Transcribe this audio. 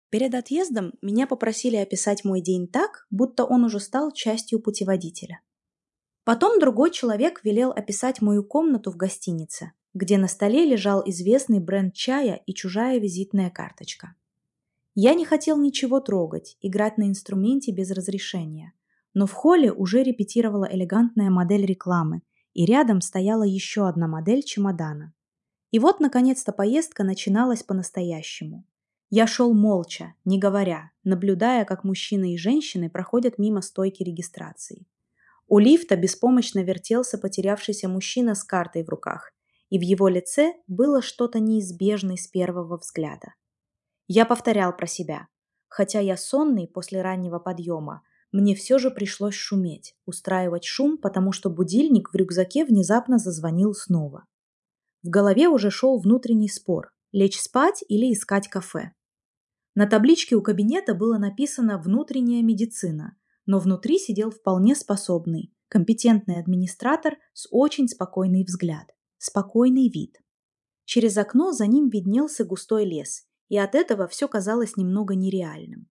Перед отъездом меня попросили описать мой день так, будто он уже стал частью путеводителя. Потом другой человек велел описать мою комнату в гостинице, где на столе лежал известный бренд чая и чужая визитная карточка. Я не хотел ничего трогать, играть на инструменте без разрешения, но в холле уже репетировала элегантная модель рекламы, и рядом стояла еще одна модель чемодана. И вот, наконец-то, поездка начиналась по-настоящему. Я шел молча, не говоря, наблюдая, как мужчины и женщины проходят мимо стойки регистрации. У лифта беспомощно вертелся потерявшийся мужчина с картой в руках, и в его лице было что-то неизбежное с первого взгляда. Я повторял про себя. Хотя я сонный после раннего подъема, мне все же пришлось шуметь, устраивать шум, потому что будильник в рюкзаке внезапно зазвонил снова. В голове уже шел внутренний спор – лечь спать или искать кафе. На табличке у кабинета было написано «Внутренняя медицина», но внутри сидел вполне способный, компетентный администратор с очень спокойный взгляд, спокойный вид. Через окно за ним виднелся густой лес, и от этого все казалось немного нереальным.